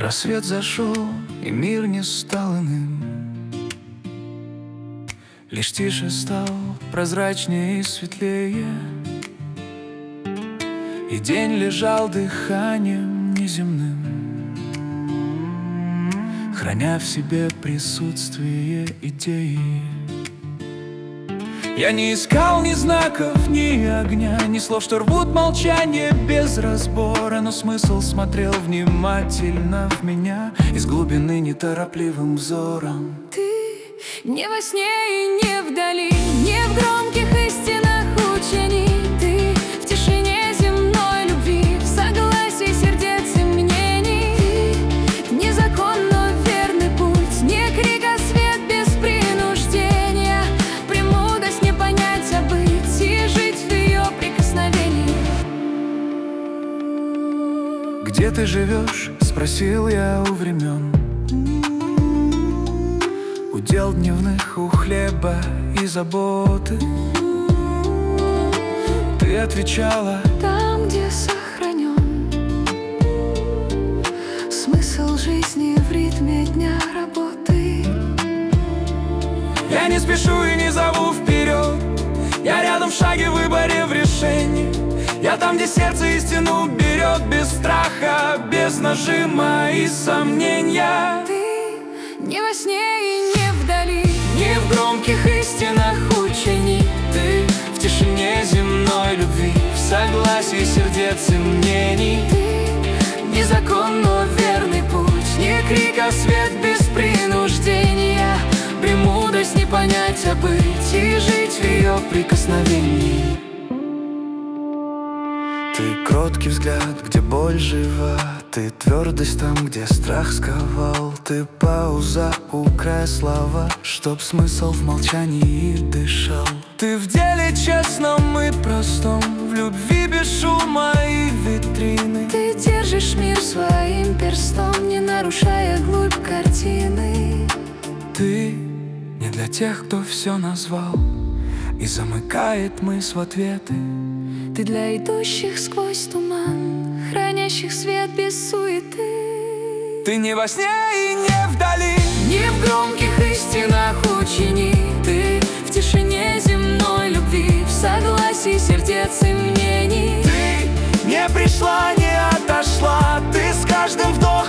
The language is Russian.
Рассвет зашел, и мир не стал иным. Лишь тише стал, прозрачнее и светлее, и день лежал дыханием неземным, храня в себе присутствие идеи. Я не искал ни знаков, ни огня, ни слов, что рвут молчание без разбора, но смысл смотрел внимательно в меня из глубины неторопливым взором. Ты не во сне и не вдали, не в громких истинах учений. Ты в тишине земной любви, в согласии сердец и мнений. Ты не закон, но верный путь, не крик, а свет без принуждения. Премудрость не понять, а быть и жить в ее прикосновении. Где ты живешь? Спросил я у времен. Удел дневных у хлеба и заботы. Ты отвечала: там, где сохранен смысл жизни в ритме дня работы. Я не спешу и не зову вперед, я рядом в шаге, в выборе, в решении. Я там, где сердце истину берет, без страха, без нажима и сомнения. Ты не во сне и не вдали, Не в громких истинах учений. Ты в тишине земной любви, в согласии сердец и мнений. ты Не закон, но верный путь, не крик, а свет без принуждения. Премудрость не понять, а быть и жить в ее прикосновении. Ты кроткий взгляд, где боль жива. Ты твердость там, где страх сковал. Ты пауза у края слова, чтоб смысл в молчании дышал. Ты в деле честном и простом, в любви без шума и витрины. ты держишь мир своим перстом, не нарушая глубь картины. Ты не для тех, кто все назвал и замыкает мысль в ответы. Ты для идущих сквозь туман, хранящих свет без суеты. Ты не во сне и не вдали, Не в громких истинах учений. ты В тишине земной любви, в согласии сердец и мнений. Ты не пришла, не отошла, ты с каждым вдохом